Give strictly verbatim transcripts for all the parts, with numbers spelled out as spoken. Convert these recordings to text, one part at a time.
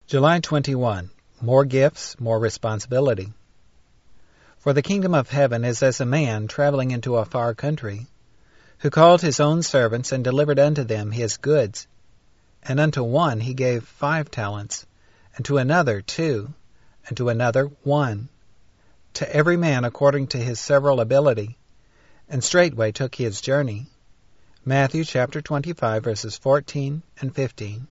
July twenty-first. More gifts, more responsibility. For the kingdom of heaven is as a man traveling into a far country, who called his own servants and delivered unto them his goods. And unto one he gave five talents, and to another two, and to another one, to every man according to his several ability, and straightway took his journey. Matthew chapter twenty-five, verses fourteen and fifteen.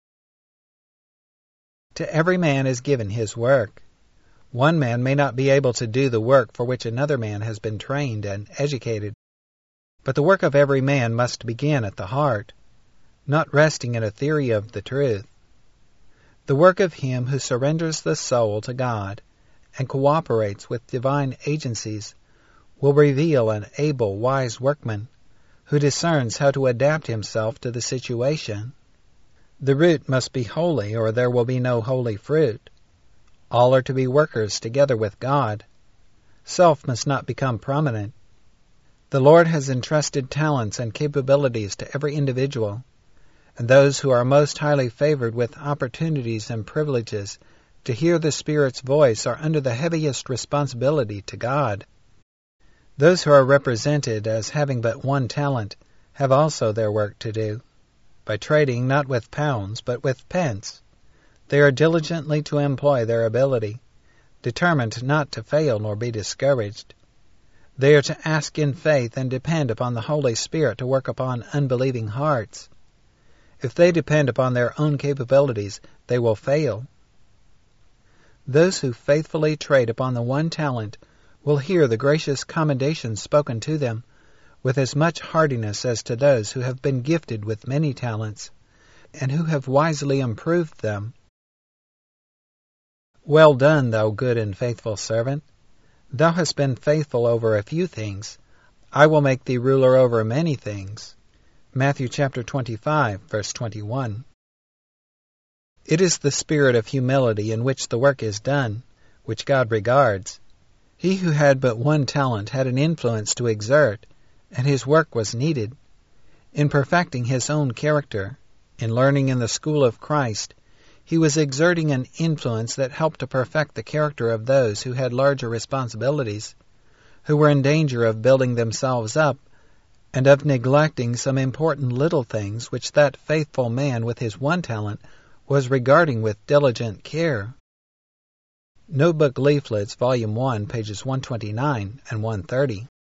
To every man is given his work. One man may not be able to do the work for which another man has been trained and educated, but the work of every man must begin at the heart, not resting in a theory of the truth. The work of him who surrenders the soul to God and cooperates with divine agencies will reveal an able, wise workman who discerns how to adapt himself to the situation. The root must be holy, or there will be no holy fruit. All are to be workers together with God. Self must not become prominent. The Lord has entrusted talents and capabilities to every individual, and those who are most highly favored with opportunities and privileges to hear the Spirit's voice are under the heaviest responsibility to God. Those who are represented as having but one talent have also their work to do. By trading not with pounds, but with pence, they are diligently to employ their ability, determined not to fail nor be discouraged. They are to ask in faith and depend upon the Holy Spirit to work upon unbelieving hearts. If they depend upon their own capabilities, they will fail. Those who faithfully trade upon the one talent will hear the gracious commendation spoken to them with as much heartiness as to those who have been gifted with many talents, and who have wisely improved them. Well done, thou good and faithful servant. Thou hast been faithful over a few things. I will make thee ruler over many things. Matthew chapter twenty-five, verse twenty-one. It is the spirit of humility in which the work is done, which God regards. He who had but one talent had an influence to exert, and his work was needed. In perfecting his own character, in learning in the school of Christ, he was exerting an influence that helped to perfect the character of those who had larger responsibilities, who were in danger of building themselves up, and of neglecting some important little things which that faithful man with his one talent was regarding with diligent care. Notebook Leaflets, Volume one, pages one twenty-nine and one thirty.